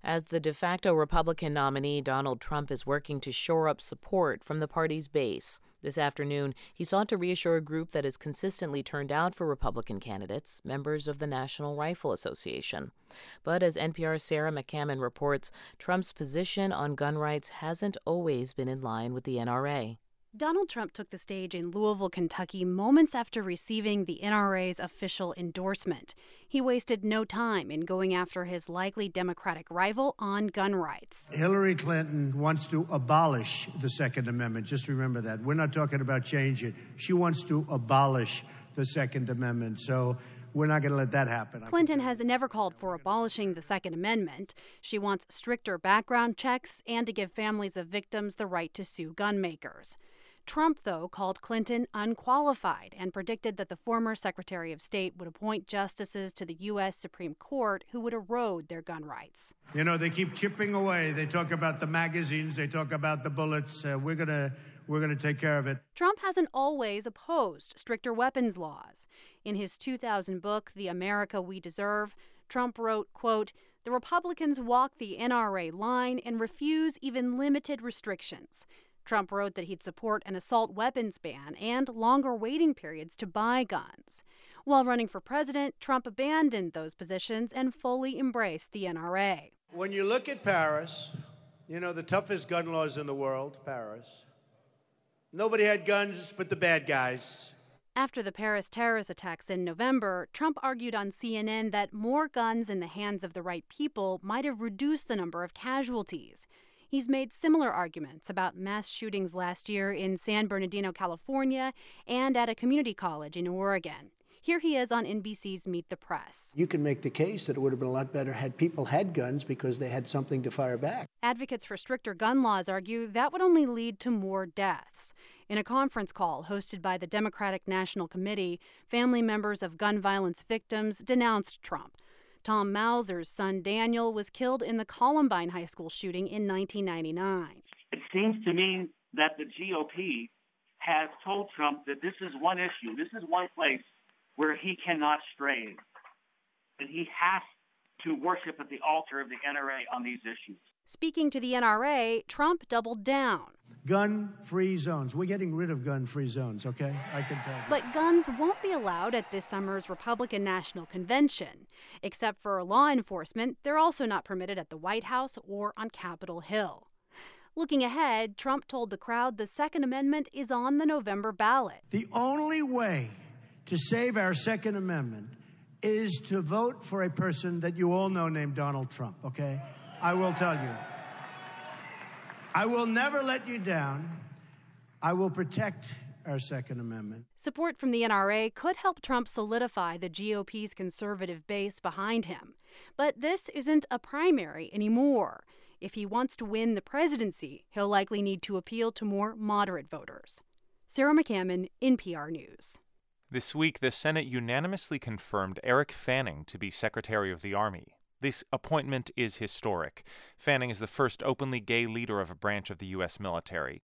As the de facto Republican nominee, Donald Trump is working to shore up support from the party's base. This afternoon, he sought to reassure a group that has consistently turned out for Republican candidates, members of the National Rifle Association. But as NPR's Sarah McCammon reports, Trump's position on gun rights hasn't always been in line with the NRA. Donald Trump took the stage in Louisville, Kentucky, moments after receiving the NRA's official endorsement. He wasted no time in going after his likely Democratic rival on gun rights. Hillary Clinton wants to abolish the Second Amendment. Just remember that. We're not talking about change it. She wants to abolish the Second Amendment. So we're not going to let that happen. Clinton has never called for abolishing the Second Amendment. She wants stricter background checks and to give families of victims the right to sue gun makers. Trump, though, called Clinton unqualified and predicted that the former Secretary of State would appoint justices to the U.S. Supreme Court who would erode their gun rights. You know, they keep chipping away. They talk about the magazines. They talk about the bullets. We're going to take care of it. Trump hasn't always opposed stricter weapons laws. In his 2000 book, The America We Deserve, Trump wrote, quote, "The Republicans walk the NRA line and refuse even limited restrictions." Trump wrote that he'd support an assault weapons ban and longer waiting periods to buy guns. While running for president, Trump abandoned those positions and fully embraced the NRA. When you look at Paris, you know, the toughest gun laws in the world, Paris. Nobody had guns but the bad guys. After the Paris terrorist attacks in November, Trump argued on CNN that more guns in the hands of the right people might have reduced the number of casualties. He's made similar arguments about mass shootings last year in San Bernardino, California, and at a community college in Oregon. Here he is on NBC's Meet the Press. You can make the case that it would have been a lot better had people had guns because they had something to fire back. Advocates for stricter gun laws argue that would only lead to more deaths. In a conference call hosted by the Democratic National Committee, family members of gun violence victims denounced Trump. Tom Mauser's son Daniel was killed in the Columbine High School shooting in 1999. It seems to me that the GOP has told Trump that this is one issue, this is one place where he cannot stray, and he has to worship at the altar of the NRA on these issues. Speaking to the NRA, Trump doubled down. Gun-free zones. We're getting rid of gun-free zones, okay? I can tell you. But guns won't be allowed at this summer's Republican National Convention. Except for law enforcement, they're also not permitted at the White House or on Capitol Hill. Looking ahead, Trump told the crowd the Second Amendment is on the November ballot. The only way to save our Second Amendment is to vote for a person that you all know named Donald Trump, okay? I will tell you. I will never let you down. I will protect our Second Amendment. Support from the NRA could help Trump solidify the GOP's conservative base behind him. But this isn't a primary anymore. If he wants to win the presidency, he'll likely need to appeal to more moderate voters. Sarah McCammon, NPR News. This week, the Senate unanimously confirmed Eric Fanning to be Secretary of the Army. This appointment is historic. Fanning is the first openly gay leader of a branch of the U.S. military.